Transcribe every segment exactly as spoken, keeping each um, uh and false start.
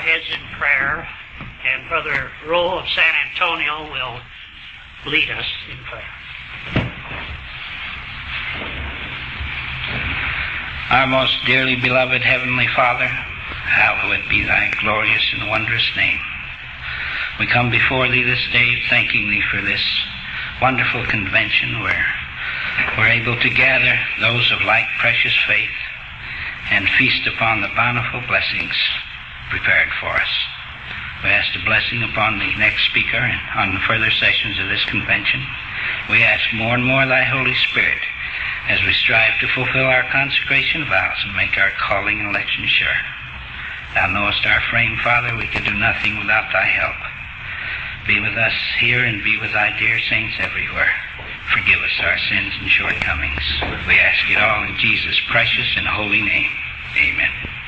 heads in prayer, and Brother Rowe of San Antonio will lead us in prayer. Our most dearly beloved Heavenly Father, hallowed be thy glorious and wondrous name. We come before thee this day thanking thee for this wonderful convention where we're able to gather those of like precious faith and feast upon the bountiful blessings prepared for us. We ask a blessing upon the next speaker and on the further sessions of this convention. We ask more and more thy Holy Spirit as we strive to fulfill our consecration vows and make our calling and election sure. Thou knowest our frame, Father. We can do nothing without thy help. Be with us here and be with thy dear saints everywhere. Forgive us our sins and shortcomings. We ask it all in Jesus' precious and holy name. Amen.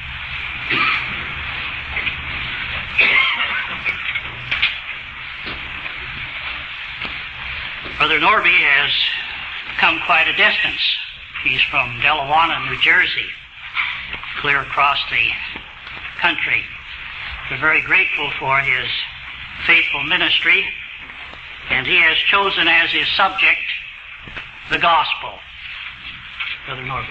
Brother Norby has come quite a distance. He's from Delawana, New Jersey, clear across the country. We're very grateful for his faithful ministry, and he has chosen as his subject the gospel. Brother Norby.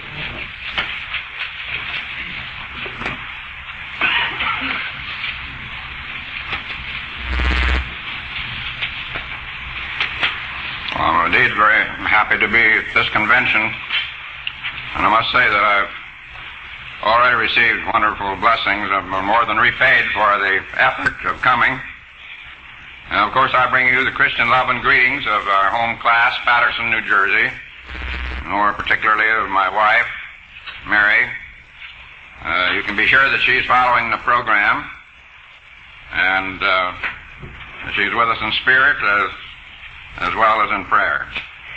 Well, I'm indeed very happy to be at this convention, and I must say that I've already received wonderful blessings. I've been more than repaid for the effort of coming. And of course I bring you the Christian love and greetings of our home class, Patterson, New Jersey, more particularly of my wife, Mary. Uh, you can be sure that she's following the program, and uh, she's with us in spirit as, as well as in prayer.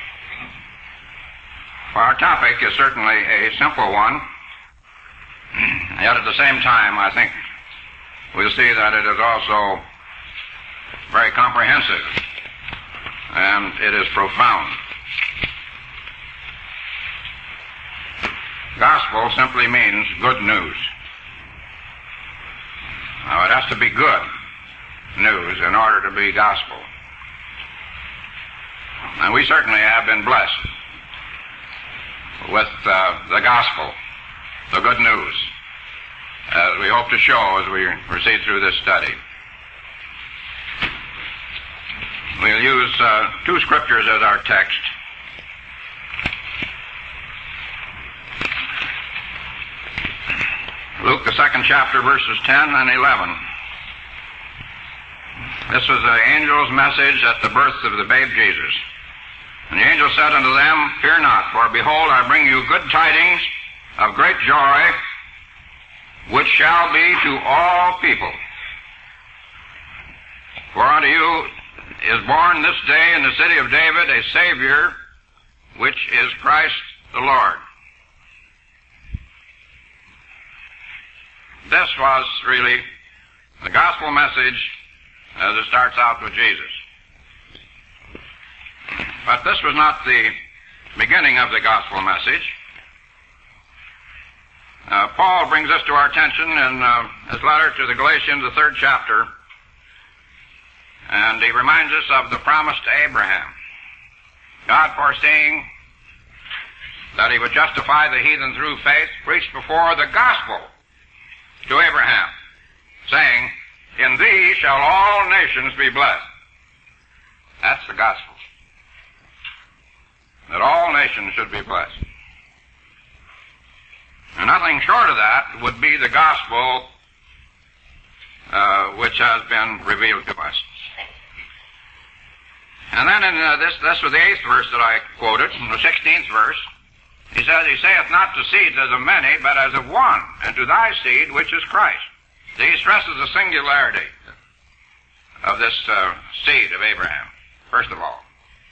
Our topic is certainly a simple one, yet at the same time I think we'll see that it is also very comprehensive, and it is profound. Gospel simply means good news. Now, it has to be good news in order to be gospel. And we certainly have been blessed with uh, the gospel, the good news, as we hope to show as we proceed through this study. We'll use uh, two scriptures as our text. Luke, the second chapter, verses ten and eleven. This was the angel's message at the birth of the babe Jesus. And the angel said unto them, Fear not, for behold, I bring you good tidings of great joy, which shall be to all people. For unto you is born this day in the city of David a Savior, which is Christ the Lord. This was really the gospel message as it starts out with Jesus. But this was not the beginning of the gospel message. Uh, Paul brings this to our attention in uh, his letter to the Galatians, the third chapter, and he reminds us of the promise to Abraham. God, foreseeing that he would justify the heathen through faith, preached before the gospel to Abraham, saying, In thee shall all nations be blessed. That's the gospel. That all nations should be blessed. And nothing short of that would be the gospel uh, which has been revealed to us. And then in uh, this, this was the eighth verse that I quoted, in the sixteenth verse, he says, He saith not to seeds as of many, but as of one, and to thy seed, which is Christ. So he stresses the singularity of this uh, seed of Abraham, first of all.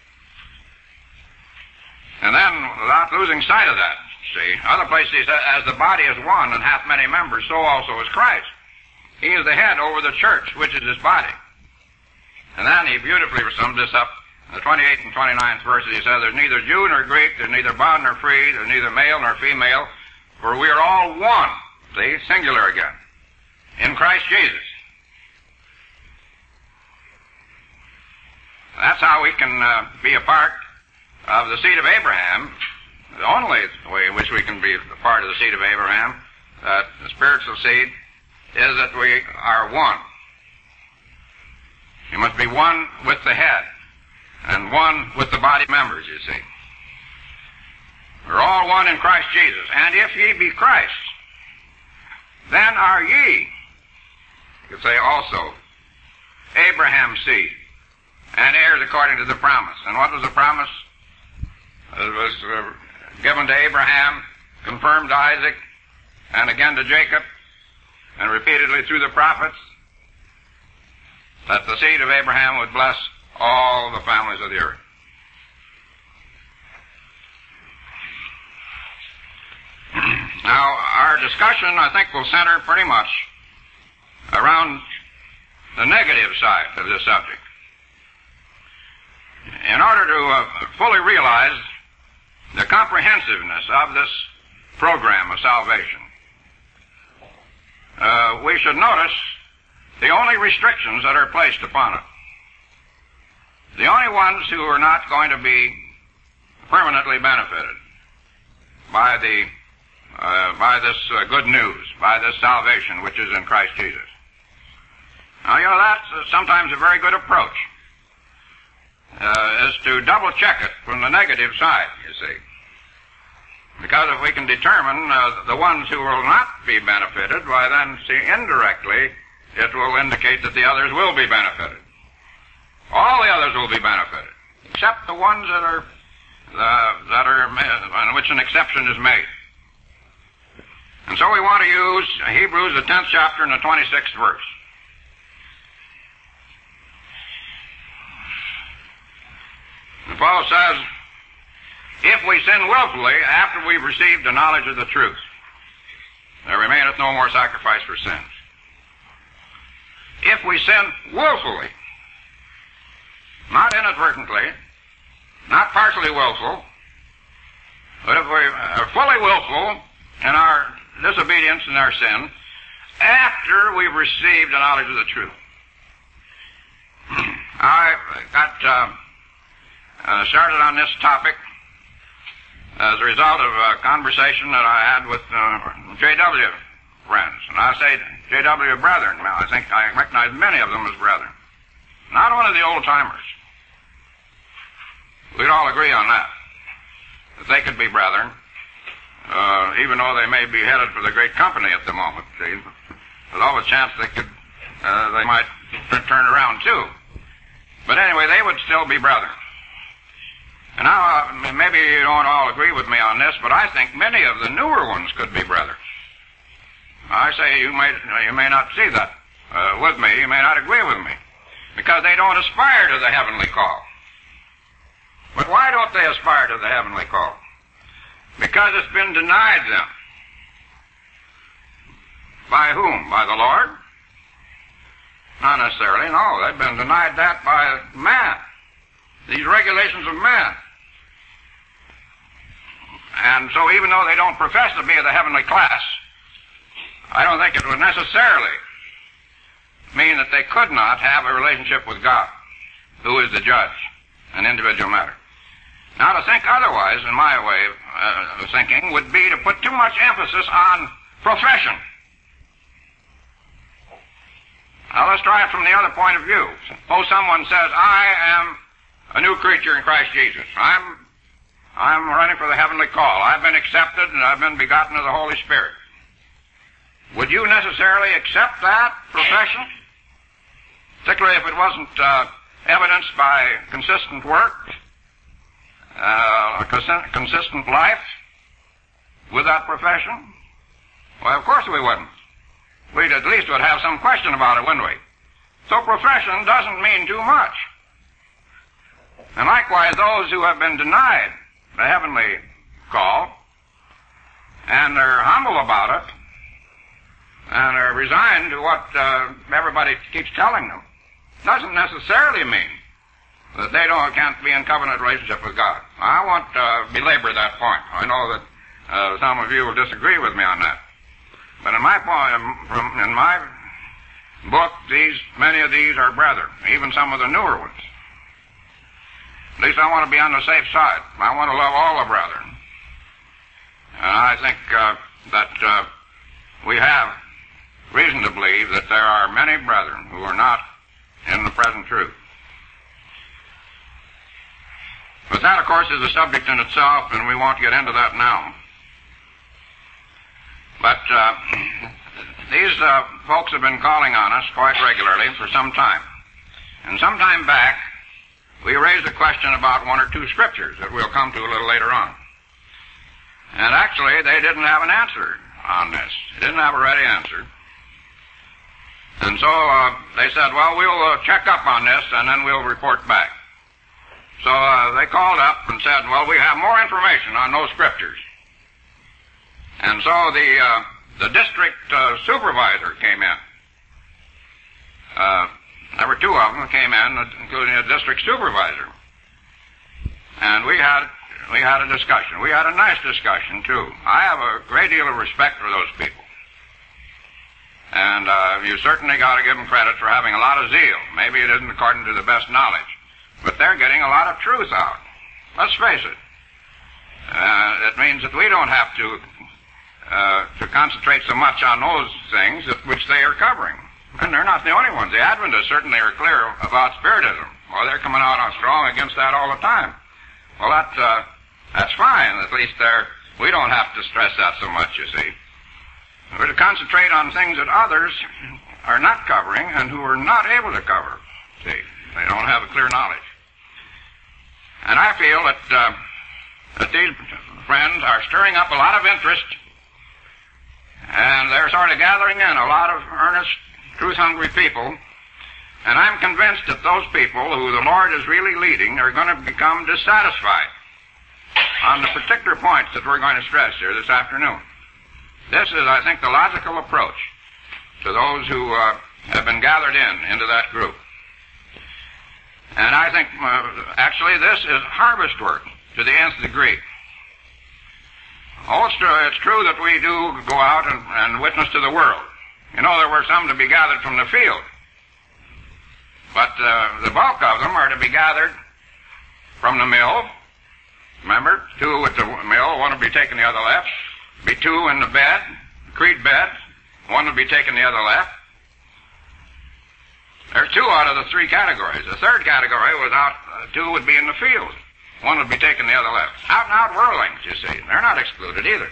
And then, without losing sight of that, see, other places he says, as the body is one and hath many members, so also is Christ. He is the head over the church, which is his body. And then he beautifully sums this up in the twenty-eighth and twenty-ninth verses. He says, There's neither Jew nor Greek, there's neither bond nor free, there's neither male nor female, for we are all one. See, singular again. in Christ Jesus. That's how we can uh, be a part of the seed of Abraham. The only way in which we can be a part of the seed of Abraham, uh, the spiritual seed, is that we are one. You must be one with the head and one with the body members, you see. We're all one in Christ Jesus. And if ye be Christ, then are ye, you could say also, Abraham's seed, and heirs according to the promise. And what was the promise? It was uh, given to Abraham, confirmed to Isaac, and again to Jacob, and repeatedly through the prophets, that the seed of Abraham would bless all the families of the earth. Now, our discussion, I think, will center pretty much around the negative side of this subject. In order to uh, fully realize the comprehensiveness of this program of salvation, uh, we should notice the only restrictions that are placed upon it. The only ones who are not going to be permanently benefited by the uh, by this uh, good news, by this salvation which is in Christ Jesus. Now, you know, that's uh, sometimes a very good approach, uh, is to double check it from the negative side, you see. Because if we can determine uh, the ones who will not be benefited, why then, see, indirectly, it will indicate that the others will be benefited. All the others will be benefited, except the ones that are, uh, that are, on which an exception is made. And so we want to use Hebrews, the tenth chapter and the twenty-sixth verse. And Paul says, if we sin willfully after we've received the knowledge of the truth, there remaineth no more sacrifice for sins. If we sin willfully, not inadvertently, not partially willful, but if we are fully willful in our disobedience and our sin, after we've received the knowledge of the truth. I got uh, uh, started on this topic as a result of a conversation that I had with uh, J W friends. And I say J W brethren. Now, I think I recognize many of them as brethren. Not one of the old-timers. We'd all agree on that, that they could be brethren, uh, even though they may be headed for the great company at the moment. See? There's always a chance they could, uh, they might turn around too. But anyway, they would still be brethren. And now, uh, maybe you don't all agree with me on this, but I think many of the newer ones could be brethren. I say you may, you may not see that uh, with me, you may not agree with me, because they don't aspire to the heavenly call. But why don't they aspire to the heavenly call? Because it's been denied them. By whom? By the Lord? Not necessarily, no. They've been denied that by man. These regulations of man. And so even though they don't profess to be of the heavenly class, I don't think it would necessarily mean that they could not have a relationship with God, who is the judge, an individual matter. Now, to think otherwise, in my way uh, of thinking, would be to put too much emphasis on profession. Now, let's try it from the other point of view. Suppose someone says, I am a new creature in Christ Jesus. I'm, I'm running for the heavenly call. I've been accepted and I've been begotten of the Holy Spirit. Would you necessarily accept that profession? Particularly if it wasn't uh, evidenced by consistent work, uh, a consistent life with that profession? Well, of course we wouldn't. We'd at least would have some question about it, wouldn't we? So profession doesn't mean too much. And likewise, those who have been denied the heavenly call, and are humble about it, and are resigned to what uh, everybody keeps telling them, doesn't necessarily mean that they don't can't be in covenant relationship with God. I won't uh, belabor that point. I know that uh, some of you will disagree with me on that. But in my point, from in my book, these many of these are brethren, even some of the newer ones. At least I want to be on the safe side. I want to love all the brethren. And I think uh, that uh, we have reason to believe that there are many brethren who are not in the present truth. But that, of course, is a subject in itself, and we won't get into that now. But uh, these uh, folks have been calling on us quite regularly for some time. And some time back, we raised a question about one or two scriptures that we'll come to a little later on. And actually, they didn't have an answer on this. They didn't have a ready answer. And so uh, they said, well, we'll uh, check up on this, and then we'll report back. So uh, they called up and said, well, we have more information on those scriptures. And so the uh, the district uh, supervisor came in. Uh, there were two of them that came in, including a district supervisor. And we had we had a discussion. We had a nice discussion, too. I have a great deal of respect for those people. And uh, you certainly got to give them credit for having a lot of zeal. Maybe it isn't according to the best knowledge. But they're getting a lot of truth out. Let's face it. Uh, it means that we don't have to uh, to concentrate so much on those things that, which they are covering. And they're not the only ones. The Adventists certainly are clear about Spiritism. Well, they're coming out on strong against that all the time. Well, that uh, that's fine. At least they're, we don't have to stress that so much, you see. We're to concentrate on things that others are not covering and who are not able to cover. See, they don't have a clear knowledge. And I feel that, uh, that these friends are stirring up a lot of interest, and they're sort of gathering in a lot of earnest, truth-hungry people. And I'm convinced that those people who the Lord is really leading are going to become dissatisfied on the particular points that we're going to stress here this afternoon. This is, I think, the logical approach to those who uh, have been gathered in into that group. And I think, uh, actually, this is harvest work to the nth degree. Oh, it's true, it's true that we do go out and, and witness to the world. You know, there were some to be gathered from the field. But uh, the bulk of them are to be gathered from the mill. Remember, two at the mill, one will be taking the other left. Be two in the bed, creed bed. One will be taking the other left. There's two out of the three categories. The third category was out, uh, two would be in the field. One would be taking the other left. Out and out whirlings, you see. They're not excluded either.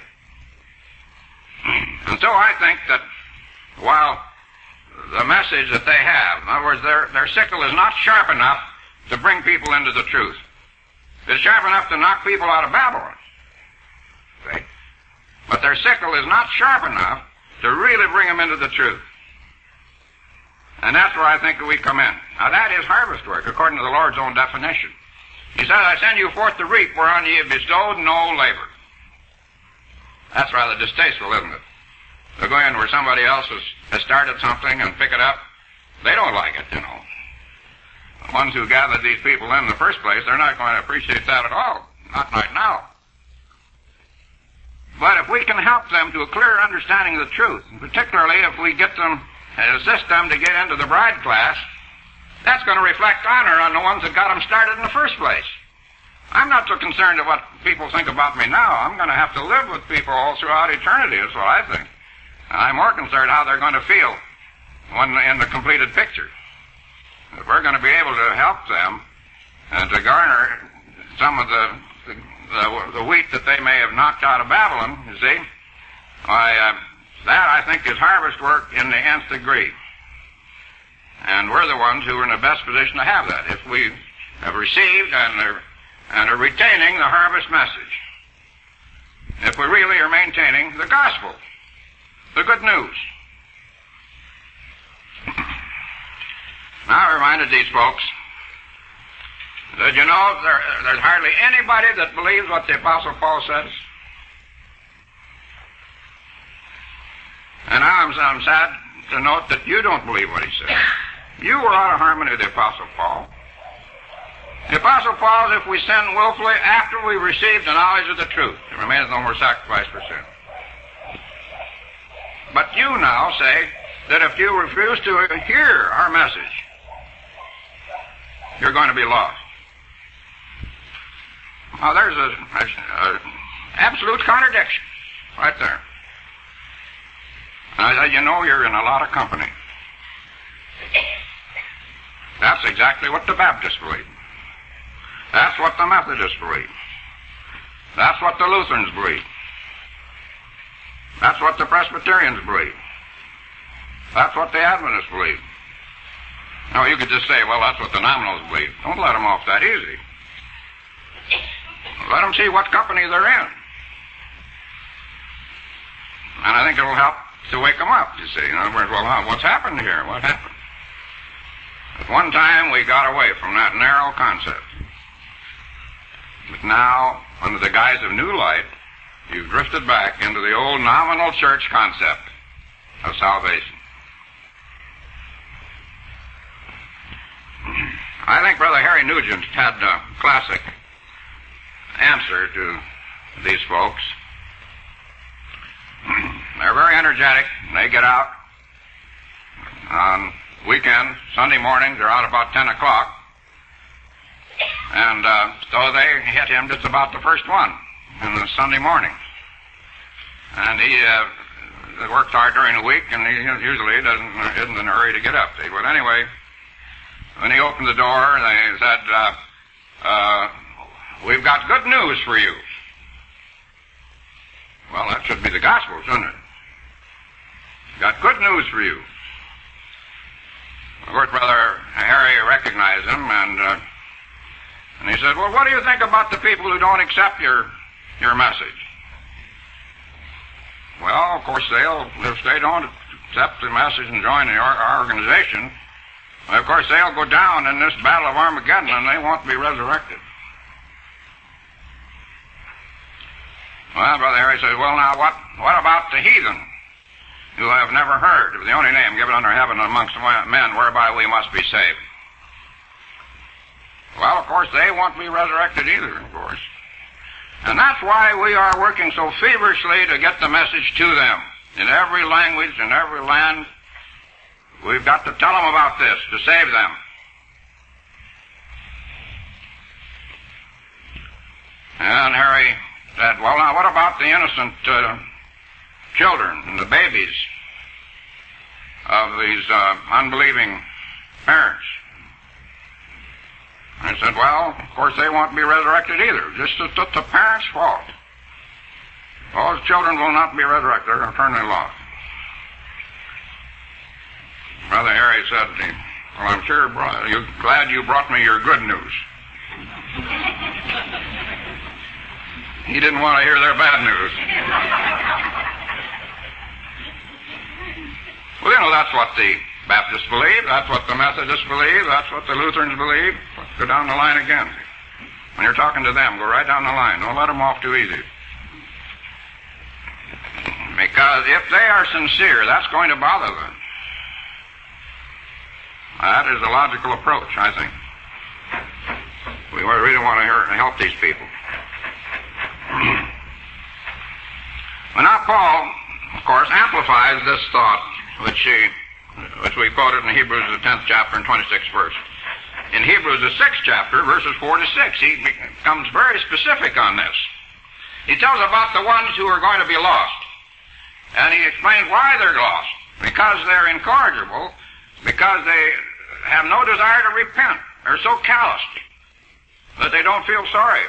And so I think that while the message that they have, in other words, their, their sickle is not sharp enough to bring people into the truth. It's sharp enough to knock people out of Babylon. See? But their sickle is not sharp enough to really bring them into the truth. And that's where I think that we come in. Now that is harvest work, according to the Lord's own definition. He says, I send you forth to reap whereon ye have bestowed no labor. That's rather distasteful, isn't it? To go in where somebody else has, has started something and pick it up. They don't like it, you know. The ones who gathered these people in, in the first place, they're not going to appreciate that at all. Not right now. But if we can help them to a clear understanding of the truth, and particularly if we get them, assist them to get into the bride class, that's going to reflect honor on the ones that got them started in the first place. I'm not so concerned with what people think about me now. I'm going to have to live with people all throughout eternity, is what I think. And I'm more concerned how they're going to feel when in the completed picture. If we're going to be able to help them and to garner some of the the, the, the wheat that they may have knocked out of Babylon, you see, why, uh, that I think is harvest work in the nth degree. And we're the ones who are in the best position to have that, if we have received and are, and are retaining the harvest message. If we really are maintaining the gospel, the good news. Now I reminded these folks that, you know, there, there's hardly anybody that believes what the Apostle Paul says. And I'm, I'm sad to note that you don't believe what he says. You were out of harmony with the Apostle Paul. The Apostle Paul says, if we sin willfully after we receive the knowledge of the truth, there remaineth no more sacrifice for sin. But you now say, that if you refuse to hear our message, you're going to be lost. Now, there's a, a, a absolute contradiction right there. And I said, you know, you're in a lot of company. That's exactly what the Baptists believe. That's what the Methodists believe. That's what the Lutherans believe. That's what the Presbyterians believe. That's what the Adventists believe. Now, you could just say, well, that's what the nominals believe. Don't let them off that easy. Let them see what company they're in. And I think it'll help to wake them up, you see. In other words, well, what's happened here? What happened? At one time, we got away from that narrow concept. But now, under the guise of new light, you've drifted back into the old nominal church concept of salvation. I think Brother Harry Nugent had a classic answer to these folks. They're very energetic. They get out on weekends, Sunday mornings. They're out about ten o'clock. And uh, so they hit him just about the first one in the Sunday morning. And he uh, works hard during the week, and he usually doesn't, isn't in a hurry to get up. But anyway, when he opened the door, they said, uh, uh, we've got good news for you. Well, that should be the gospel, shouldn't it? Got good news for you. Of course, Brother Harry recognized him, and uh, and he said, well, what do you think about the people who don't accept your your message? Well, of course, they'll, if they don't accept the message and join the, our, our organization, of course, they'll go down in this battle of Armageddon, and they won't be resurrected. Well, Brother Harry says, well, now, what, what about the heathen who have never heard of the only name given under heaven amongst men whereby we must be saved? Well, of course, they won't be resurrected either, of course. And that's why we are working so feverishly to get the message to them. In every language, in every land, we've got to tell them about this to save them. And Harry said, well, now, what about the innocent uh, children and the babies of these uh, unbelieving parents? And I said, well, of course, they won't be resurrected either. Just it's the parents' fault. Those children will not be resurrected. They're eternally lost. Brother Harry said, well, I'm sure you're glad you brought me your good news. He didn't want to hear their bad news. Well, you know, that's what the Baptists believe. That's what the Methodists believe. That's what the Lutherans believe. Go down the line again. When you're talking to them, go right down the line. Don't let them off too easy. Because if they are sincere, that's going to bother them. That is a logical approach, I think. We really want to help these people. Well, now Paul, of course, amplifies this thought, which he, which we quoted in Hebrews, the tenth chapter and twenty-sixth verse. In Hebrews, the sixth chapter, verses four to six, he becomes very specific on this. He tells about the ones who are going to be lost. And he explains why they're lost. Because they're incorrigible, because they have no desire to repent. They're so calloused that they don't feel sorry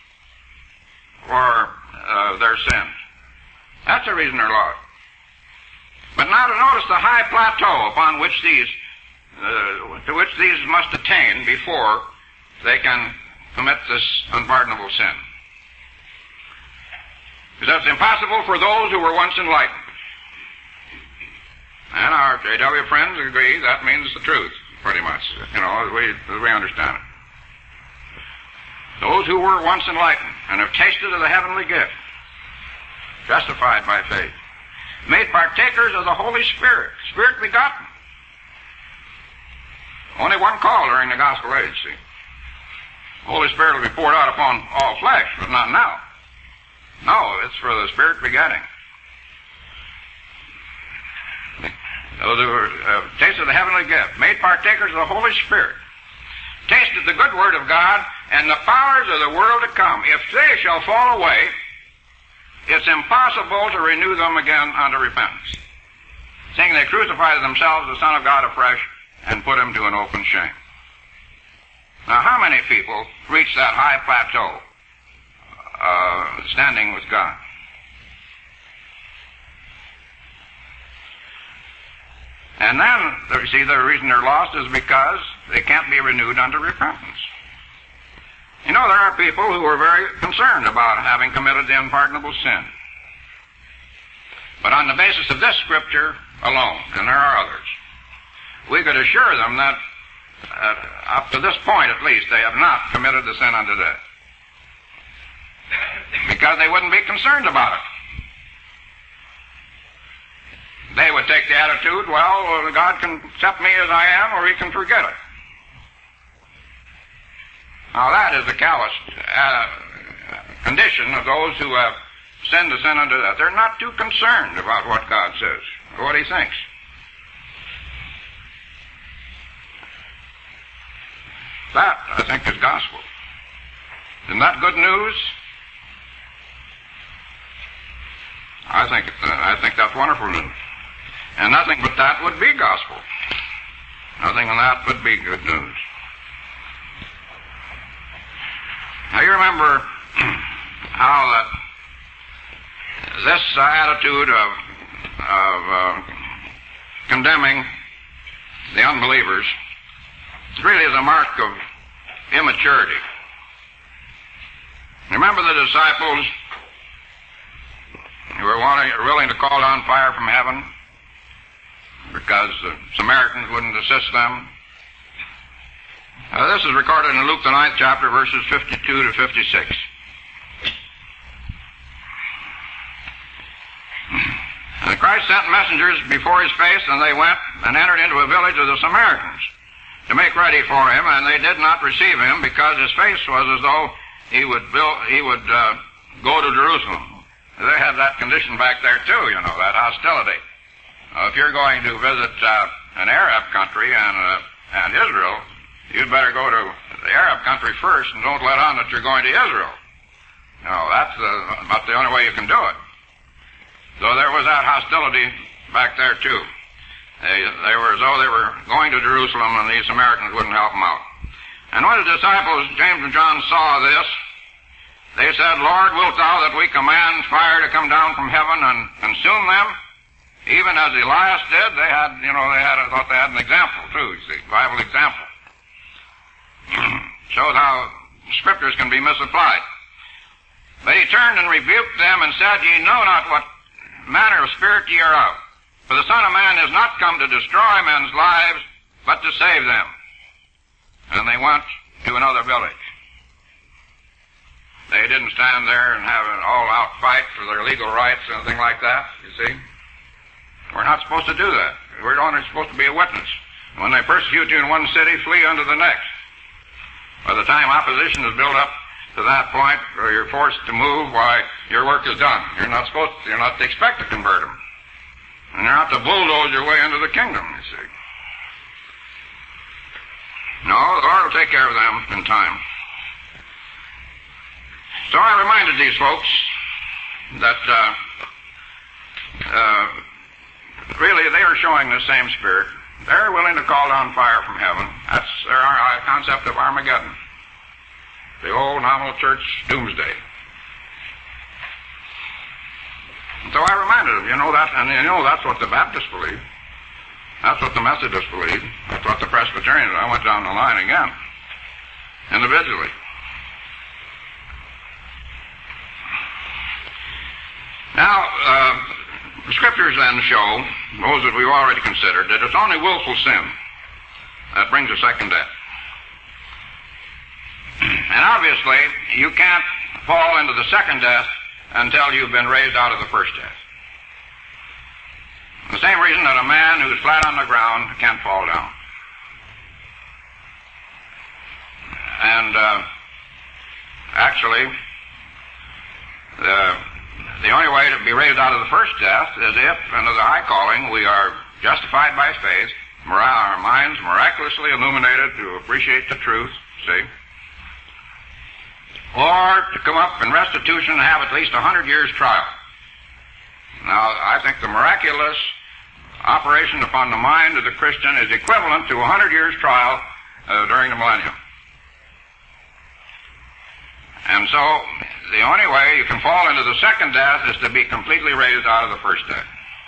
for uh, their sins. That's the reason they're lost. But now to notice the high plateau upon which these, uh, to which these must attain before they can commit this unpardonable sin. Because that's impossible for those who were once enlightened. And our J W friends agree that means the truth, pretty much, you know, as we, as we understand it. Those who were once enlightened and have tasted of the heavenly gift, justified by faith, made partakers of the Holy Spirit, Spirit begotten. Only one call during the gospel age, see. The Holy Spirit will be poured out upon all flesh, but not now. No, it's for the Spirit begetting. those who uh, tasted the heavenly gift, made partakers of the Holy Spirit, tasted the good word of God and the powers of the world to come, if they shall fall away, it's impossible to renew them again unto repentance, seeing they crucified themselves the Son of God afresh and put him to an open shame. Now, how many people reach that high plateau, uh, standing with God? And then, you see, the reason they're lost is because they can't be renewed unto repentance. You know, there are people who are very concerned about having committed the unpardonable sin. But on the basis of this scripture alone, and there are others, we could assure them that uh, up to this point at least, they have not committed the sin unto death. Because they wouldn't be concerned about it. They would take the attitude, well, God can accept me as I am, or he can forget it. Now that is the callous uh, condition of those who have sinned to sin unto death. They're not too concerned about what God says, or what he thinks. That, I think, is gospel. Isn't that good news? I think, uh, I think that's wonderful news. And nothing but that would be gospel. Nothing on that would be good news. Now you remember how that this uh, attitude of, of uh, condemning the unbelievers really is a mark of immaturity. Remember the disciples who were wanting, willing to call down fire from heaven because the Samaritans wouldn't assist them? Uh, this is recorded in Luke the ninth chapter, verses fifty-two to fifty-six. And Christ sent messengers before his face, and they went and entered into a village of the Samaritans to make ready for him, and they did not receive him, because his face was as though he would build, he would uh, go to Jerusalem. They had that condition back there too, you know, that hostility. Uh, if you're going to visit uh, an Arab country and uh, and Israel, you'd better go to the Arab country first, and don't let on that you're going to Israel. No, that's uh, about the only way you can do it. So there was that hostility back there too. They, they were as though they were going to Jerusalem, and these Samaritans wouldn't help them out. And when the disciples, James and John, saw this, they said, Lord, wilt thou that we command fire to come down from heaven and consume them? Even as Elias did, they had, you know, they had, I thought they had an example too, you see, Bible example. Shows how scriptures can be misapplied. But he turned and rebuked them and said, Ye know not what manner of spirit ye are of. For the Son of Man is not come to destroy men's lives, but to save them. And they went to another village. They didn't stand there and have an all-out fight for their legal rights or anything like that, you see. We're not supposed to do that. We're only supposed to be a witness. When they persecute you in one city, flee unto the next. By the time opposition is built up to that point, or you're forced to move, why, your work is done. You're not supposed to, you're not to expect to convert them. And you're not to bulldoze your way into the kingdom, you see. No, the Lord will take care of them in time. So I reminded these folks that uh, uh, really they are showing the same spirit. They're willing to call down fire from heaven. That's their uh, concept of Armageddon. The old nominal church doomsday. And so I reminded them, you know that, and you know that's what the Baptists believe. That's what the Methodists believe. That's what the Presbyterians. I went down the line again, individually. Now, uh, the scriptures then show, those that we've already considered, that it's only willful sin that brings a second death. And obviously, you can't fall into the second death until you've been raised out of the first death. The same reason that a man who's flat on the ground can't fall down. And uh, actually, the the only way to be raised out of the first death is if, under the high calling, we are justified by faith, our minds miraculously illuminated to appreciate the truth, see, or to come up in restitution and have at least a hundred years trial. Now, I think the miraculous operation upon the mind of the Christian is equivalent to a hundred years trial uh, during the millennium. And so, the only way you can fall into the second death is to be completely raised out of the first death.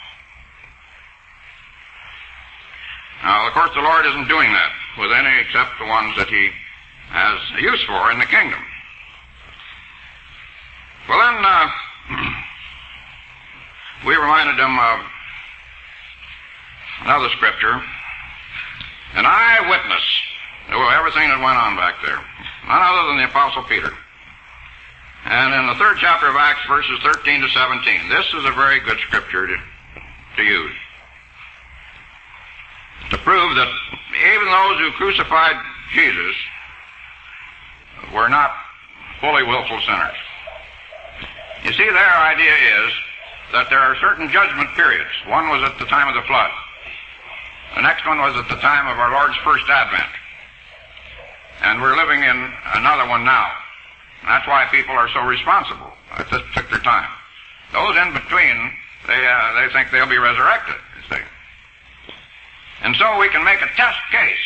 Now, of course, the Lord isn't doing that with any except the ones that He has use for in the kingdom. Well, then, uh, we reminded them of another scripture, an eyewitness to everything that went on back there, none other than the Apostle Peter. And in the third chapter of Acts, verses thirteen to seventeen, this is a very good scripture to, to use, to prove that even those who crucified Jesus were not fully willful sinners. You see, their idea is that there are certain judgment periods. One was at the time of the flood. The next one was at the time of our Lord's first advent. And we're living in another one now. And that's why people are so responsible at this particular time. Those in between, they uh, they think they'll be resurrected, you see. And so we can make a test case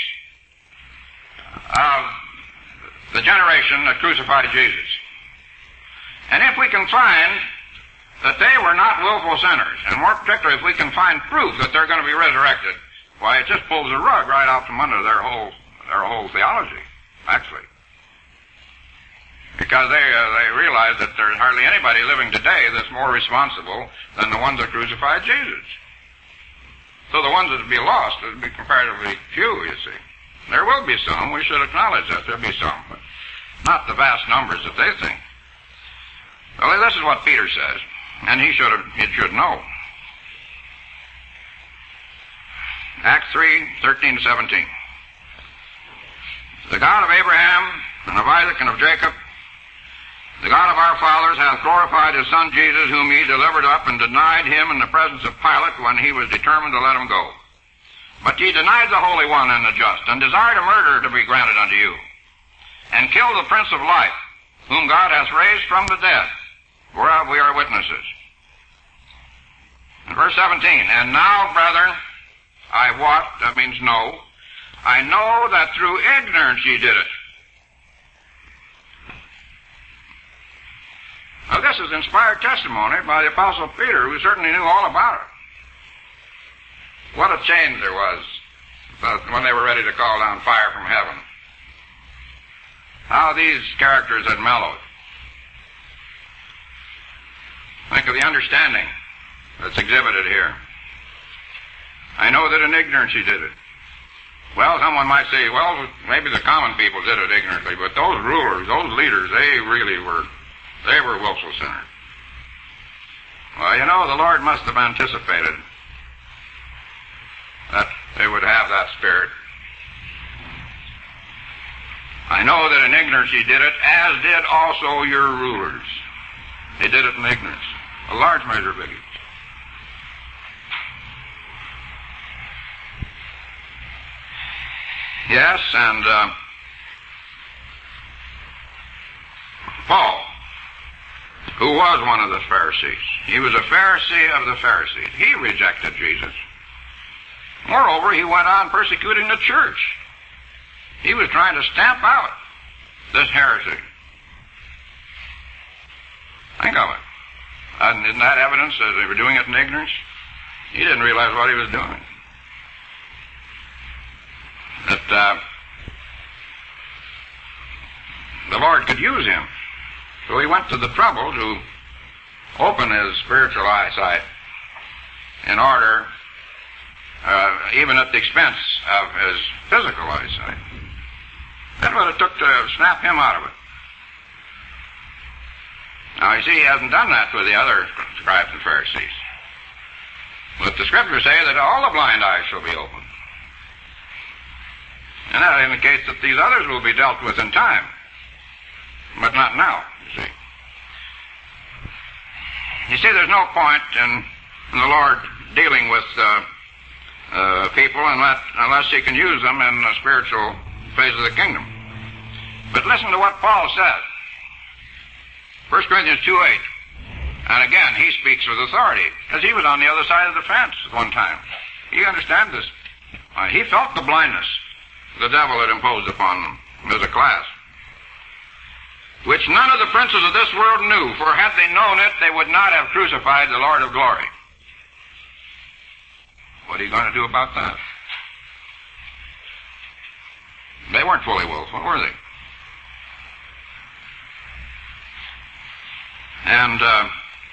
of the generation that crucified Jesus. And if we can find that they were not willful sinners, and more particularly if we can find proof that they're going to be resurrected, why, it just pulls the rug right out from under their whole their whole theology, actually. Because they uh, they realize that there's hardly anybody living today that's more responsible than the ones that crucified Jesus. So the ones that would be lost would be comparatively few, you see. There will be some, we should acknowledge that, there'll be some, but not the vast numbers that they think. Well, this is what Peter says, and he should have, he should know. Acts three, thirteen to seventeen. The God of Abraham, and of Isaac, and of Jacob, the God of our fathers, hath glorified his Son Jesus, whom ye delivered up and denied him in the presence of Pilate when he was determined to let him go. But ye denied the Holy One and the Just, and desired a murder to be granted unto you, and killed the Prince of Life, whom God hath raised from the dead, whereof we are witnesses. In verse seventeen, and now, brethren, I wot, that means know, I know that through ignorance ye did it. Now, this is inspired testimony by the Apostle Peter, who certainly knew all about it. What a change there was when they were ready to call down fire from heaven. How these characters had mellowed. Think of the understanding that's exhibited here. I know that in ignorance he did it. Well, someone might say, well, maybe the common people did it ignorantly, but those rulers, those leaders, they really were, they were willful sinners. Well, you know, the Lord must have anticipated that they would have that spirit. I know that in ignorance ye did it, as did also your rulers. They did it in ignorance. A large measure of ignorance. Yes, and uh, Paul, who was one of the Pharisees, he was a Pharisee of the Pharisees. He rejected Jesus. Moreover, he went on persecuting the church. He was trying to stamp out this heresy. Think of it. And isn't that evidence that they were doing it in ignorance? He didn't realize what he was doing. That uh, the Lord could use him. So he went to the trouble to open his spiritual eyesight in order, uh, even at the expense of his physical eyesight. That's what it took to snap him out of it. Now, you see, he hasn't done that with the other scribes and Pharisees. But the Scriptures say that all the blind eyes shall be opened. And that indicates that these others will be dealt with in time. But not now, you see. You see, there's no point in, in the Lord dealing with uh, uh, people unless, unless he can use them in the spiritual phase of the kingdom. But listen to what Paul says. First Corinthians two eight. And again, he speaks with authority, because he was on the other side of the fence at one time. He understands this. Uh, he felt the blindness the devil had imposed upon them as a class, which none of the princes of this world knew, for had they known it, they would not have crucified the Lord of glory. What are you going to do about that? They weren't fully willful, were they? And uh,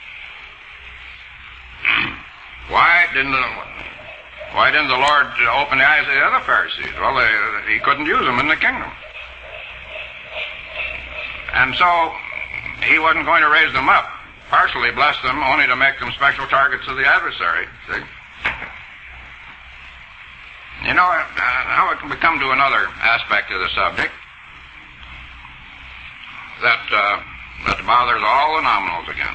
why didn't the, why didn't the Lord open the eyes of the other Pharisees? Well, they, he couldn't use them in the kingdom. And so he wasn't going to raise them up, partially bless them, only to make them special targets of the adversary. See? You know, uh, now we come to another aspect of the subject that uh, that bothers all the nominals again.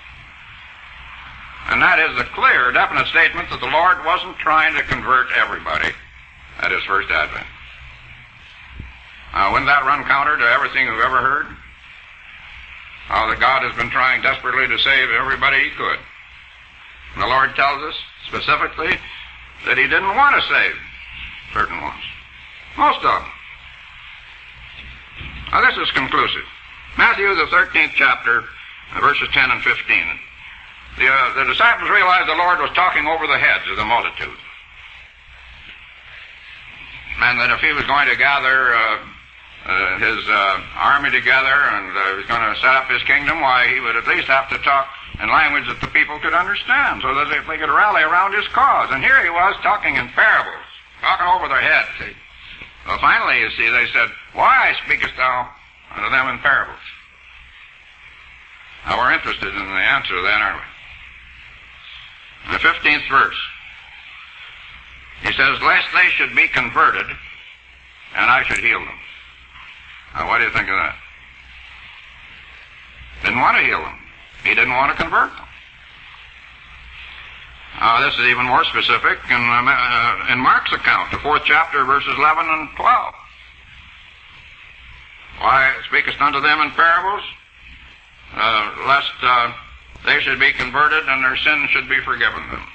And that is the clear, definite statement that the Lord wasn't trying to convert everybody at his first advent. Uh, wouldn't that run counter to everything you've ever heard? How that God has been trying desperately to save everybody he could. And the Lord tells us specifically that he didn't want to save certain ones. Most of them. Now this is conclusive. Matthew, the thirteenth chapter, verses ten and fifteen. The, uh, the disciples realized the Lord was talking over the heads of the multitude. And that if he was going to gather uh, uh, his uh, army together and uh, he was going to set up his kingdom, why, he would at least have to talk in language that the people could understand so that they, they could rally around his cause. And here he was talking in parables, talking over their heads. See? Well, finally, you see, they said, "Why speakest thou unto them in parables?" Now, we're interested in the answer then, aren't we? In the fifteenth verse, he says, "Lest they should be converted, and I should heal them." Now, what do you think of that? Didn't want to heal them. He didn't want to convert them. Uh, this is even more specific in, uh, in Mark's account, the fourth chapter, verses eleven and twelve. "Why speakest unto them in parables? Uh, lest uh, they should be converted and their sins should be forgiven them."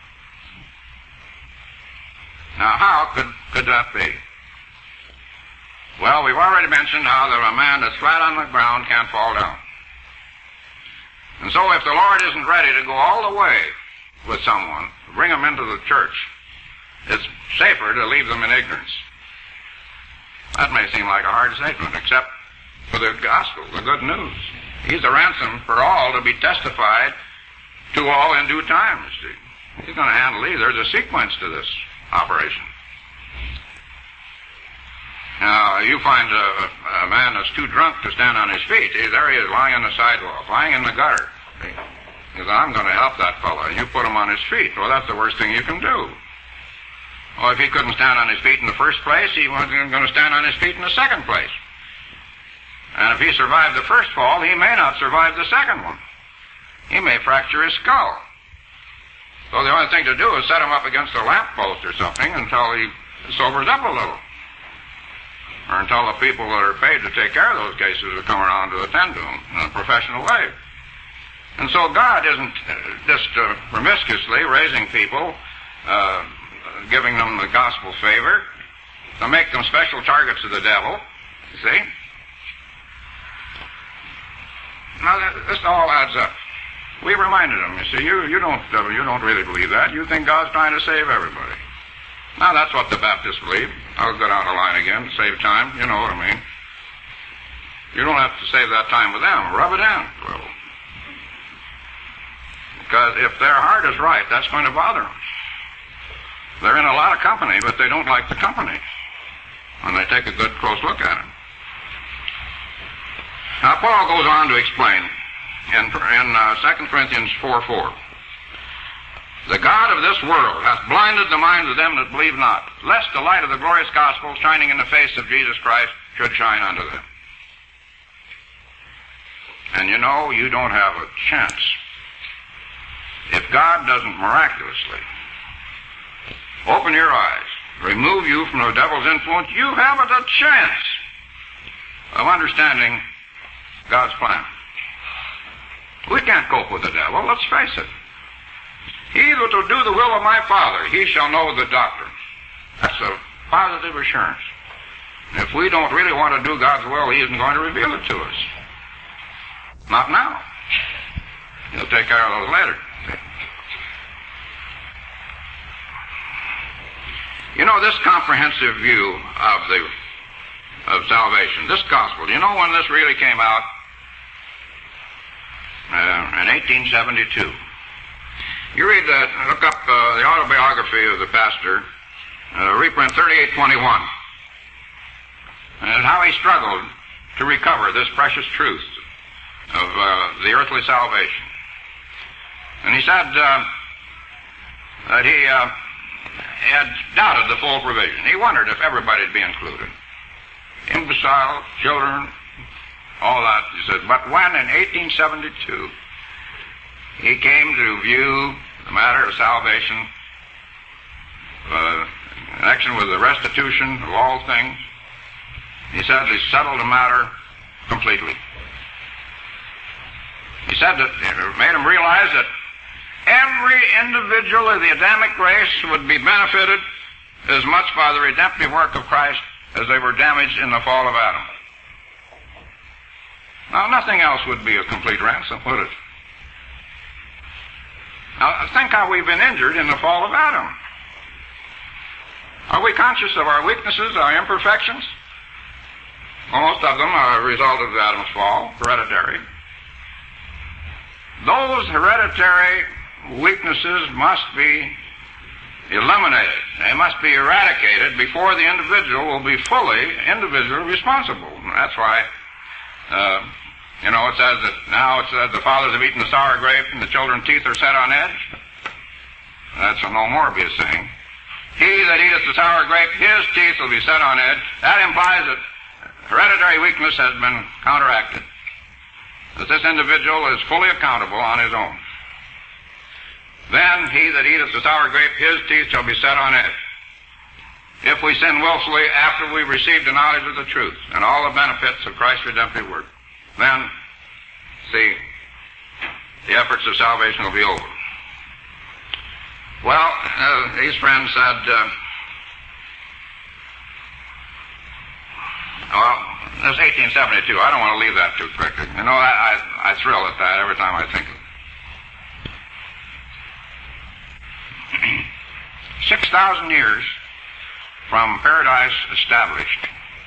Now, how could, could that be? Well, we've already mentioned how that a man that's flat on the ground can't fall down. And so if the Lord isn't ready to go all the way with someone, bring them into the church, it's safer to leave them in ignorance. That may seem like a hard statement, except for the gospel, the good news. He's a ransom for all to be testified to all in due time, you see. He's going to handle these. There's a sequence to this operation. Now, you find a, a man that's too drunk to stand on his feet. See, there he is, lying on the sidewalk, lying in the gutter. See? He says, "I'm going to help that fellow." And you put him on his feet. Well, that's the worst thing you can do. Well, if he couldn't stand on his feet in the first place, he wasn't going to stand on his feet in the second place. And if he survived the first fall, he may not survive the second one. He may fracture his skull. So the only thing to do is set him up against a lamppost or something until he sobers up a little. Or until the people that are paid to take care of those cases will come around to attend to them in a professional way. And so God isn't just uh, promiscuously raising people, uh, giving them the gospel favor, to make them special targets of the devil, you see. Now, this all adds up. We reminded them, you see, you, you, don't, uh, you don't really believe that. You think God's trying to save everybody. Now, that's what the Baptists believe. I'll go down the line again to save time. You know what I mean. You don't have to save that time with them. Rub it in a little. Because if their heart is right, that's going to bother them. They're in a lot of company, but they don't like the company. And they take a good close look at it. Now, Paul goes on to explain in, in uh, Second Corinthians four four. "The God of this world hath blinded the minds of them that believe not, lest the light of the glorious gospel shining in the face of Jesus Christ should shine unto them." And you know, you don't have a chance if God doesn't miraculously open your eyes, remove you from the devil's influence, you haven't a chance of understanding God's plan. We can't cope with the devil, let's face it. He that will do the will of my Father, he shall know the doctrine. That's a positive assurance. And if we don't really want to do God's will, he isn't going to reveal it to us. Not now. He'll take care of those later. You know, this comprehensive view of the of salvation, this gospel, you know when this really came out? Uh, in eighteen seventy-two. You read that, look up uh, the autobiography of the pastor, uh, reprint thirty-eight twenty-one, and how he struggled to recover this precious truth of uh, the earthly salvation. And he said uh, that he, uh, he had doubted the full provision. He wondered if everybody would be included. Imbecile, children, all that. He said, but when in eighteen seventy-two he came to view the matter of salvation uh, in connection with the restitution of all things, he said he settled the matter completely. He said that it made him realize that every individual of the Adamic race would be benefited as much by the redemptive work of Christ as they were damaged in the fall of Adam. Now, nothing else would be a complete ransom, would it? Now, think how we've been injured in the fall of Adam. Are we conscious of our weaknesses, our imperfections? Well, most of them are a result of Adam's fall, hereditary. Those hereditary weaknesses must be eliminated. They must be eradicated before the individual will be fully individually responsible. And that's why, uh, you know, it says that now it says the fathers have eaten the sour grape and the children's teeth are set on edge. That's a no more be a saying. He that eateth the sour grape, his teeth will be set on edge. That implies that hereditary weakness has been counteracted. That this individual is fully accountable on his own. Then he that eateth the sour grape, his teeth shall be set on edge. If we sin willfully after we've received the knowledge of the truth and all the benefits of Christ's redemptive work, then, see, the efforts of salvation will be over. Well, uh, these friends said, uh, well, this eighteen seventy-two, I don't want to leave that too quickly. You know, I, I, I thrill at that every time I think of it. Six thousand years from paradise established.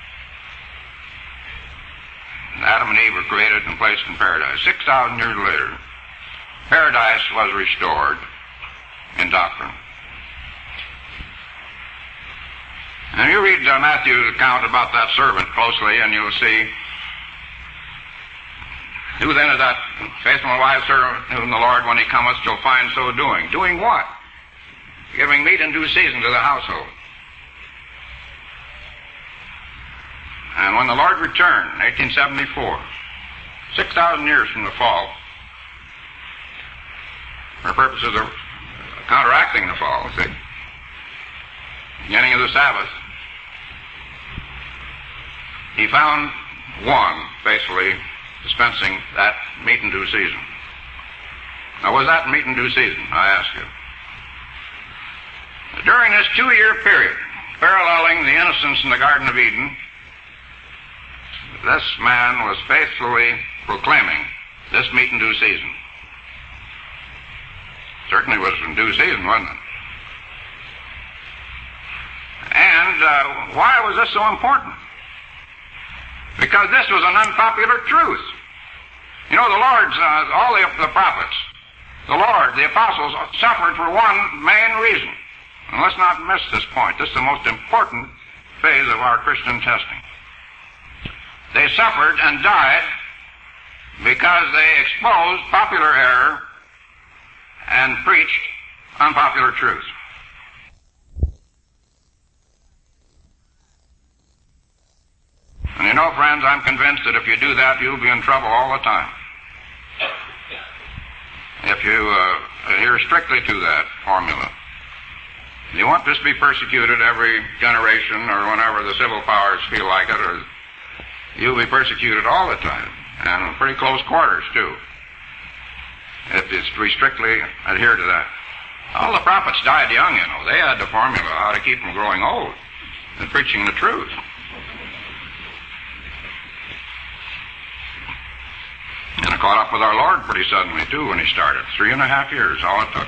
Adam and Eve were created and placed in paradise. Six thousand years later, paradise was restored in doctrine. And you read uh, Matthew's account about that servant closely, and you'll see who then is that faithful and wise servant whom the Lord, when he cometh, shall find so doing. Doing what? Giving meat in due season to the household. And when the Lord returned in eighteen seventy-four, six thousand years from the fall, for purposes of counteracting the fall, see, beginning of the Sabbath, he found one faithfully dispensing that meat in due season. Now, was that meat in due season, I ask you? During this two-year period, paralleling the innocence in the Garden of Eden, this man was faithfully proclaiming this meat in due season. Certainly was in due season, wasn't it? And uh, why was this so important? Because this was an unpopular truth. You know, the Lord's, uh, all the, the prophets, the Lord, the apostles, suffered for one main reason. And let's not miss this point. This is the most important phase of our Christian testing. They suffered and died because they exposed popular error and preached unpopular truth. And you know, friends, I'm convinced that if you do that, you'll be in trouble all the time. If you uh, adhere strictly to that formula. You want this to be persecuted every generation or whenever the civil powers feel like it, or you'll be persecuted all the time, and in pretty close quarters, too. If it's we strictly adhere to that. All the prophets died young, you know. They had the formula how to keep them growing old and preaching the truth. And it caught up with our Lord pretty suddenly, too, when he started. Three and a half years, all it took.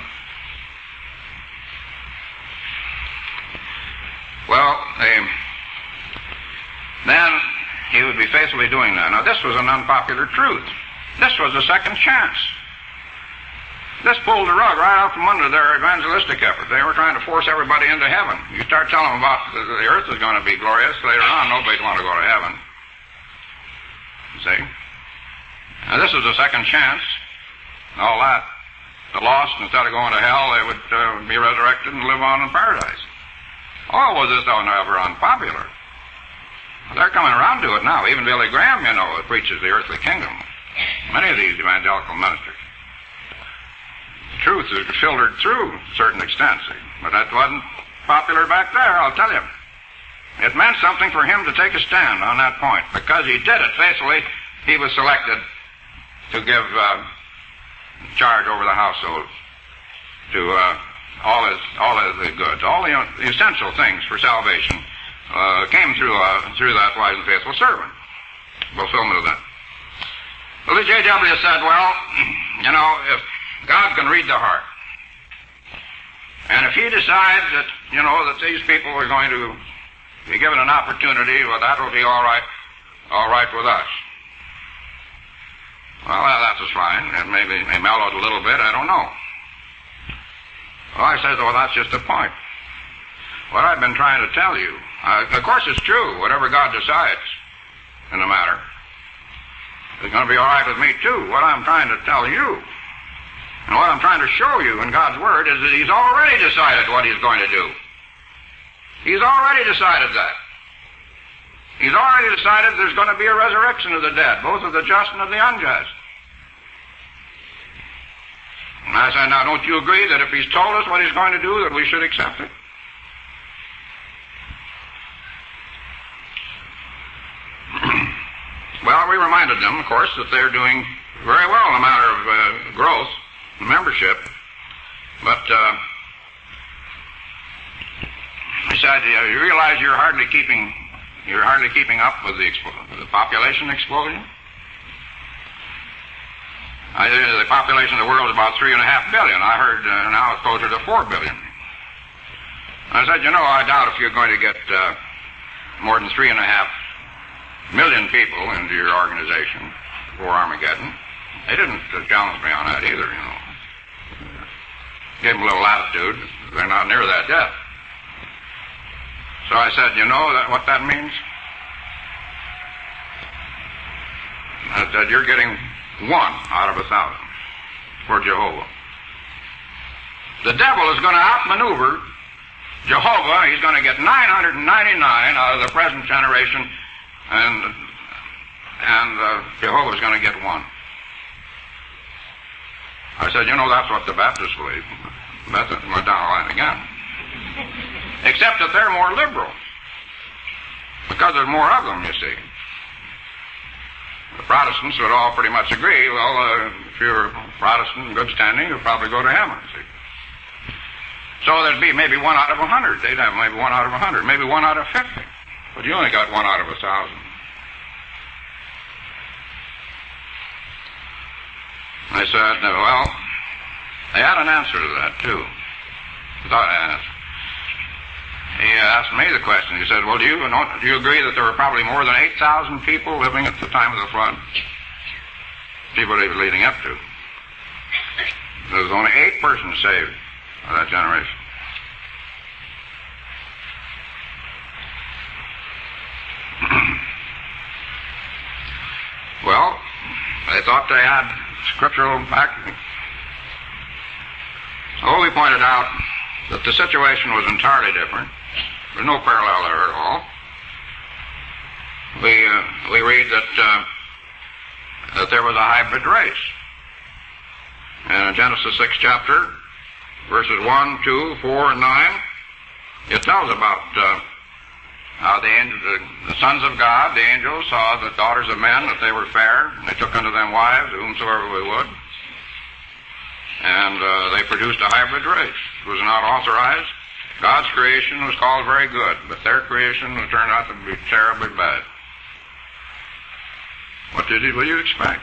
Well, they, then he would be faithfully doing that. Now, this was an unpopular truth. This was a second chance. This pulled the rug right out from under their evangelistic effort. They were trying to force everybody into heaven. You start telling them about the, the earth is going to be glorious, later on nobody'd want to go to heaven. You see? Now, this is a second chance. All that. The lost, instead of going to hell, they would uh, be resurrected and live on in paradise. All was this, though, never unpopular. They're coming around to it now. Even Billy Graham, you know, preaches the earthly kingdom. Many of these evangelical ministers. The truth is filtered through to a certain extent, see. But that wasn't popular back there, I'll tell you. It meant something for him to take a stand on that point. Because he did it faithfully, he was selected to give uh, charge over the household to uh, all his all his goods. All the, the essential things for salvation uh, came through uh, through that wise and faithful servant. Fulfillment of that. Well, the J W said, well, you know, if God can read the heart, and if he decides that, you know, that these people are going to be given an opportunity, well, that will be all right, all right with us. Well, that was fine. It maybe they mellowed a little bit, I don't know. Well, I said, well, that's just the point. What I've been trying to tell you, uh, of course it's true, whatever God decides in the matter, it's going to be all right with me, too. What I'm trying to tell you, and what I'm trying to show you in God's Word, is that he's already decided what he's going to do. He's already decided that. He's already decided there's going to be a resurrection of the dead, both of the just and of the unjust. And I said, now, don't you agree that if he's told us what he's going to do, that we should accept it? Well, we reminded them, of course, that they're doing very well in the matter of uh, growth and membership. But uh, I said, you realize you're hardly keeping you're hardly keeping up with the, expl- the population explosion? I, the population of the world is about three and a half billion. I heard uh, now it's closer to four billion. I said, you know, I doubt if you're going to get uh, more than three and a half million people into your organization before Armageddon. They didn't uh, challenge me on that either, you know. Gave them a little latitude. They're not near that yet. So I said, you know that what that means? I said, you're getting one out of a thousand for Jehovah. The devil is going to outmaneuver Jehovah. He's going to get nine hundred ninety-nine out of the present generation, and and uh, Jehovah is going to get one. I said, you know, that's what the Baptists believe. Baptists went down the line again. Except that they're more liberal. Because there's more of them, you see. The Protestants would all pretty much agree, well, uh, if you're a Protestant in good standing, you'll probably go to heaven, see. So there'd be maybe one out of a hundred. They'd have maybe one out of a hundred, maybe one out of fifty. But you only got one out of a thousand. I said, well, they had an answer to that, too. I thought I asked. He asked me the question. He said, well, do you, do you agree that there were probably more than eight thousand people living at the time of the flood? People he was leading up to. There was only eight persons saved of that generation. Well, they thought they had scriptural backing. So we pointed out that the situation was entirely different. There's no parallel there at all. We uh, we read that uh, that there was a hybrid race. in Genesis sixth chapter, verses one, two, four, and nine, it tells about uh, how the, angel, the, the sons of God, the angels, saw the daughters of men, that they were fair, and they took unto them wives, whomsoever they would, and uh, they produced a hybrid race. It was not authorized. God's creation was called very good, but their creation turned out to be terribly bad. What did you, what did you expect?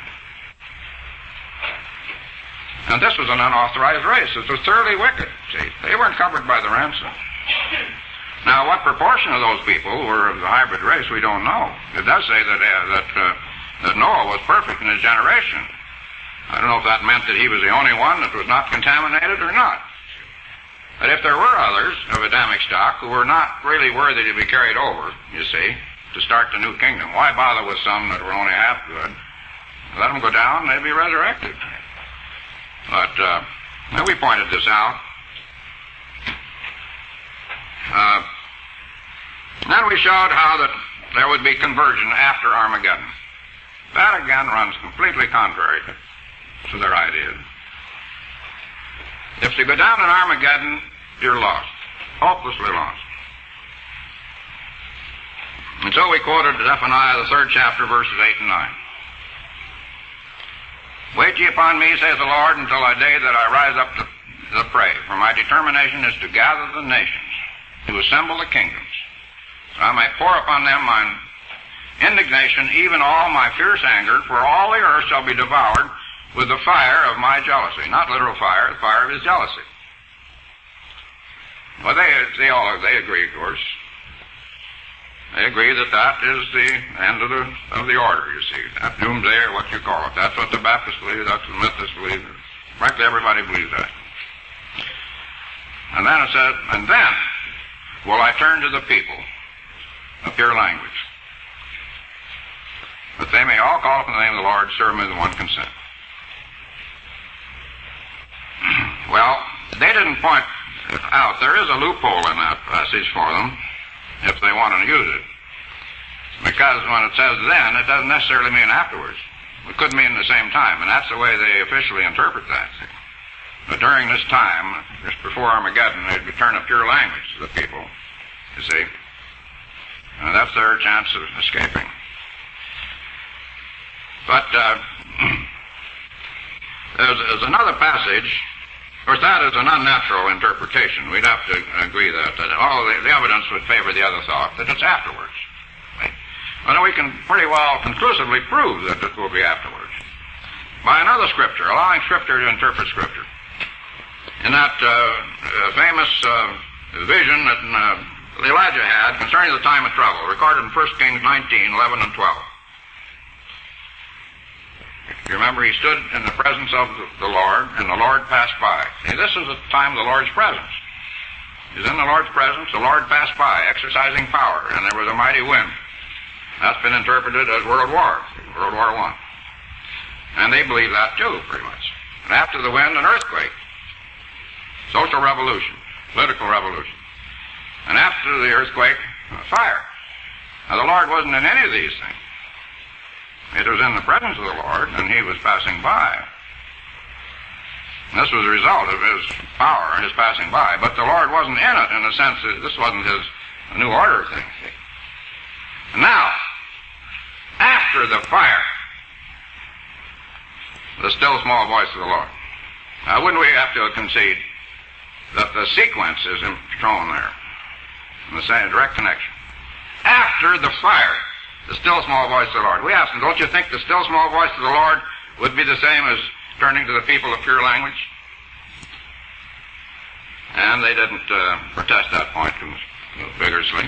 And this was an unauthorized race. It was thoroughly wicked. See, they weren't covered by the ransom. Now, what proportion of those people were of the hybrid race, we don't know. It does say that uh, that uh, that Noah was perfect in his generation. I don't know if that meant that he was the only one that was not contaminated or not. But if there were others of Adamic stock who were not really worthy to be carried over, you see, to start the new kingdom, why bother with some that were only half good? Let them go down, they'd be resurrected. But uh, we pointed this out. Uh, then we showed how that there would be conversion after Armageddon. That again runs completely contrary to their ideas. If you go down in Armageddon, you're lost, hopelessly lost. And so we quoted Zephaniah, the third chapter, verses eight and nine. Wait ye upon me, saith the Lord, until the day that I rise up to the prey. For my determination is to gather the nations, to assemble the kingdoms, that I may pour upon them mine indignation, even all my fierce anger, for all the earth shall be devoured with the fire of my jealousy. Not literal fire, the fire of his jealousy. Well, they, they all they agree, of course. They agree that that is the end of the of the order, you see. That doomsday, or what you call it. That's what the Baptists believe, that's what the Methodists believe. Frankly, everybody believes that. And then it says, and then will I turn to the people of pure language, that they may all call upon the name of the Lord, serve him with one consent. Well, they didn't point out. There is a loophole in that passage for them, if they want to use it. Because when it says then, it doesn't necessarily mean afterwards. It could mean the same time, and that's the way they officially interpret that. But during this time, just before Armageddon, they'd return a pure language to the people, you see. And that's their chance of escaping. But uh, there's, there's another passage. Of course, that is an unnatural interpretation. We'd have to agree that, that all the, the evidence would favor the other thought, that it's afterwards. Right? Well, we can pretty well conclusively prove that it will be afterwards by another scripture, allowing Scripture to interpret Scripture. In that uh, uh, famous uh, vision that uh, Elijah had concerning the time of trouble, recorded in First Kings nineteen, eleven, and twelve. You remember, he stood in the presence of the Lord, and the Lord passed by. See, this is the time of the Lord's presence. He's in the Lord's presence, the Lord passed by, exercising power, and there was a mighty wind. That's been interpreted as World War, World War One. And they believe that too, pretty much. And after the wind, an earthquake. Social revolution, political revolution. And after the earthquake, a fire. Now, the Lord wasn't in any of these things. It was in the presence of the Lord, and he was passing by. And this was a result of his power, his passing by. But the Lord wasn't in it, in the sense that this wasn't his new order thing. And now, after the fire, the still small voice of the Lord. Now, wouldn't we have to concede that the sequence is shown there, in the same direct connection? After the fire, the still small voice of the Lord. We asked them, don't you think the still small voice of the Lord would be the same as turning to the people of pure language? And they didn't uh, protest that point too vigorously.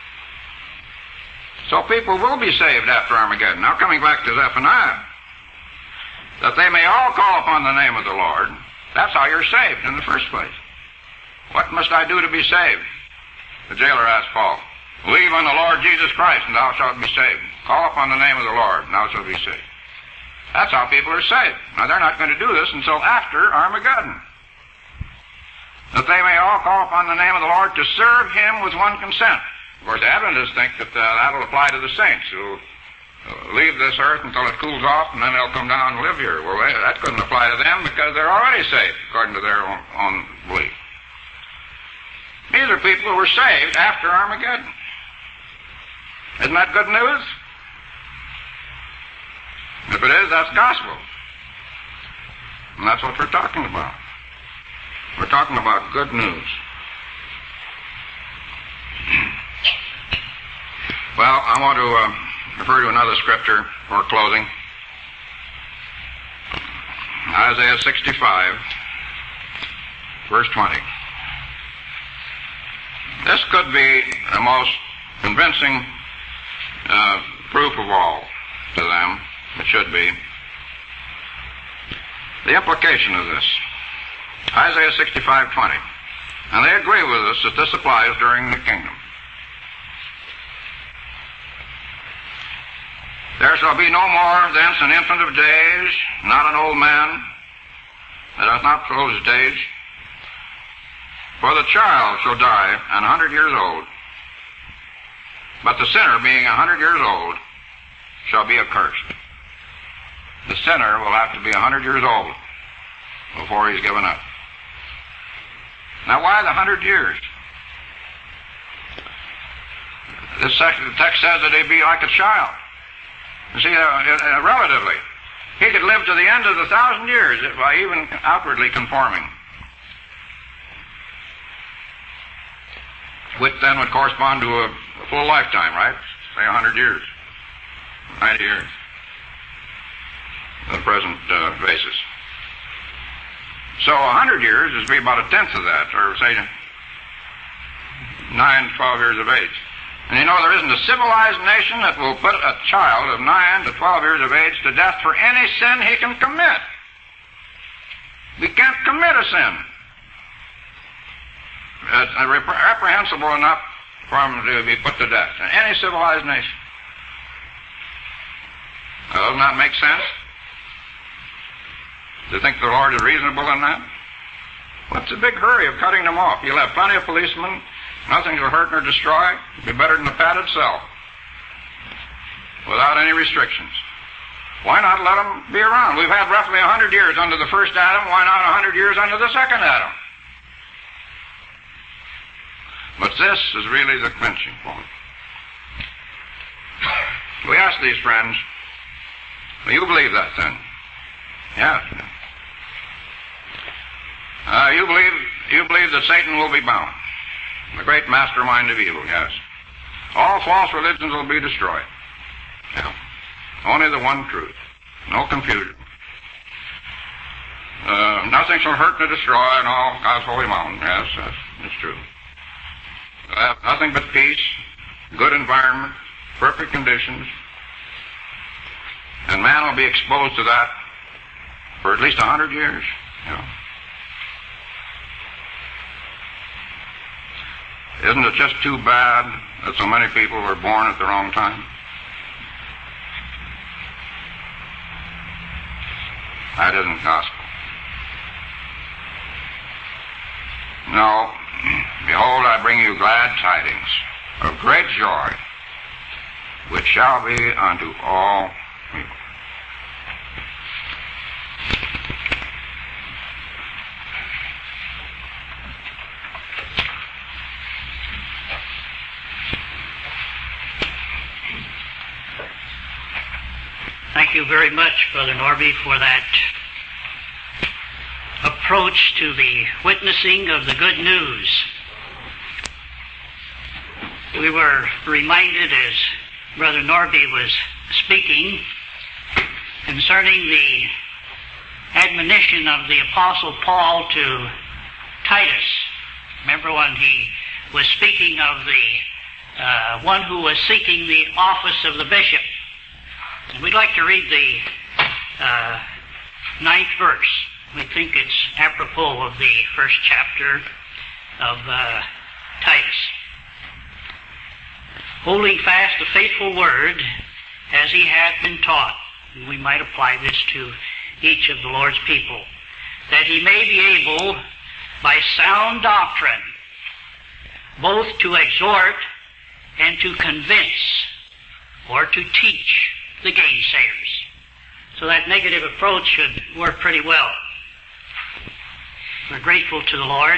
So people will be saved after Armageddon. Now, coming back to Zephaniah, that they may all call upon the name of the Lord. That's how you're saved in the first place. What must I do to be saved? The jailer asked Paul. Believe on the Lord Jesus Christ, and thou shalt be saved. Call upon the name of the Lord, and thou shalt be saved. That's how people are saved. Now, they're not going to do this until after Armageddon. That they may all call upon the name of the Lord to serve him with one consent. Of course, the Adventists think that uh, that will apply to the saints who leave this earth until it cools off, and then they'll come down and live here. Well, they, that couldn't apply to them because they're already saved, according to their own, own belief. These are people who were saved after Armageddon. Isn't that good news? If it is, that's gospel. And that's what we're talking about. We're talking about good news. Well, I want to uh, refer to another scripture for closing. Isaiah sixty-five, verse twenty. This could be the most convincing uh, proof of all to them. It should be. The implication of this. Isaiah sixty-five, twenty. And they agree with us that this applies during the kingdom. There shall be no more thence an infant of days, not an old man that hath not fulfilled his days. For the child shall die an hundred years old, but the sinner, being a hundred years old, shall be accursed. The sinner will have to be a hundred years old before he's given up. Now, why the hundred years? This section, the text says that he'd be like a child. You see, uh, uh, relatively, he could live to the end of the thousand years by even outwardly conforming, which then would correspond to a, a full lifetime, right? Say a hundred years, ninety years, on the present uh, basis. So a hundred years is be about a tenth of that, or say nine, twelve years of age. And you know, there isn't a civilized nation that will put a child of nine to twelve years of age to death for any sin he can commit. He can't commit a sin. It's reprehensible enough for him to be put to death in any civilized nation. Now, doesn't that make sense? Do you think the Lord is reasonable in that? What's the big hurry of cutting them off? You'll have plenty of policemen. Nothing will hurt nor destroy. It'll be better than the padded cell, without any restrictions. Why not let them be around? We've had roughly a hundred years under the first Adam. Why not a hundred years under the second Adam? But this is really the clinching point. We ask these friends, will you believe that then? Yes. Uh, you believe you believe that Satan will be bound, the great mastermind of evil, yes. All false religions will be destroyed. Yeah. Only the one truth. No confusion. Uh, nothing shall hurt nor destroy in all God's holy mountain. Yes, that's, that's true. We'll have nothing but peace, good environment, perfect conditions, and man will be exposed to that for at least a hundred years. You know. Isn't it just too bad that so many people were born at the wrong time? That isn't gospel. No. Behold, I bring you glad tidings of great joy, which shall be unto all people. Thank you very much, Brother Norby, for that approach to the witnessing of the good news. We were reminded as Brother Norby was speaking concerning the admonition of the Apostle Paul to Titus. Remember when he was speaking of the uh, one who was seeking the office of the bishop. And we'd like to read the uh, ninth verse. We think it's apropos of the first chapter of uh, Titus. Holding fast the faithful word as he hath been taught. And we might apply this to each of the Lord's people. That he may be able, by sound doctrine, both to exhort and to convince, or to teach the gainsayers. So that negative approach should work pretty well. We're grateful to the Lord.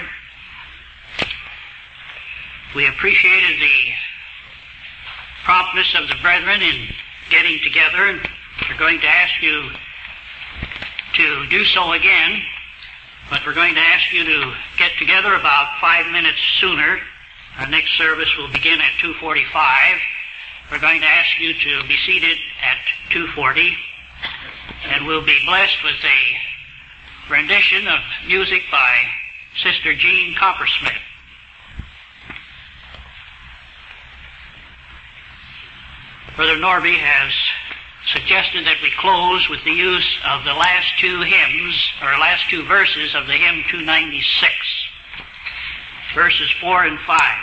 We appreciated the promptness of the brethren in getting together, and we're going to ask you to do so again, but we're going to ask you to get together about five minutes sooner. Our next service will begin at two forty-five. We're going to ask you to be seated at two forty, and we'll be blessed with a rendition of music by Sister Jean Coppersmith. Brother Norby has suggested that we close with the use of the last two hymns, or last two verses of the hymn two ninety-six, verses four and five.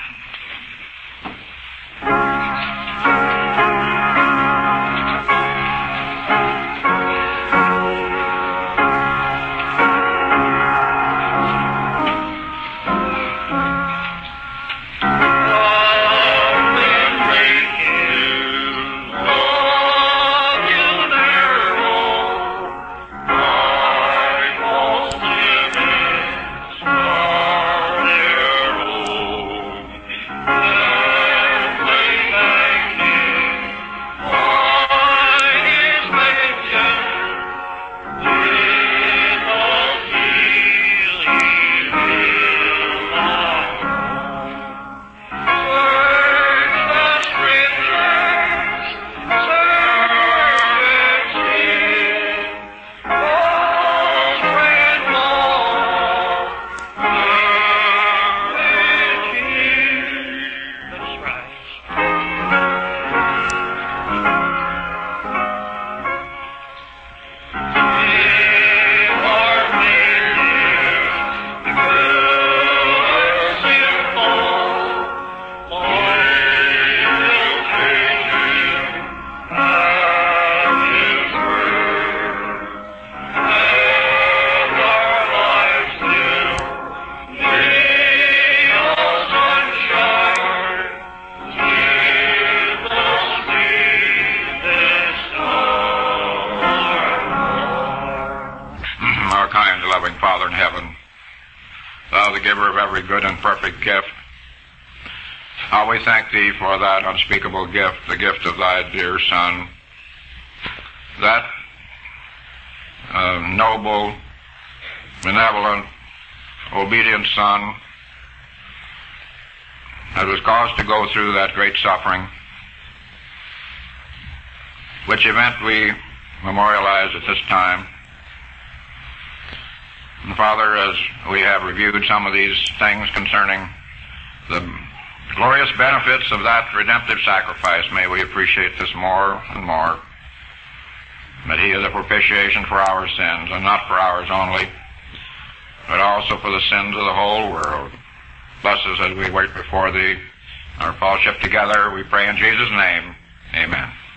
For that unspeakable gift, the gift of thy dear Son, that uh, noble, benevolent, obedient Son that was caused to go through that great suffering, which event we memorialize at this time. And Father, as we have reviewed some of these things concerning the glorious benefits of that redemptive sacrifice, may we appreciate this more and more. That he is a propitiation for our sins, and not for ours only, but also for the sins of the whole world. Bless us as we wait before thee, our fellowship together, we pray in Jesus' name. Amen.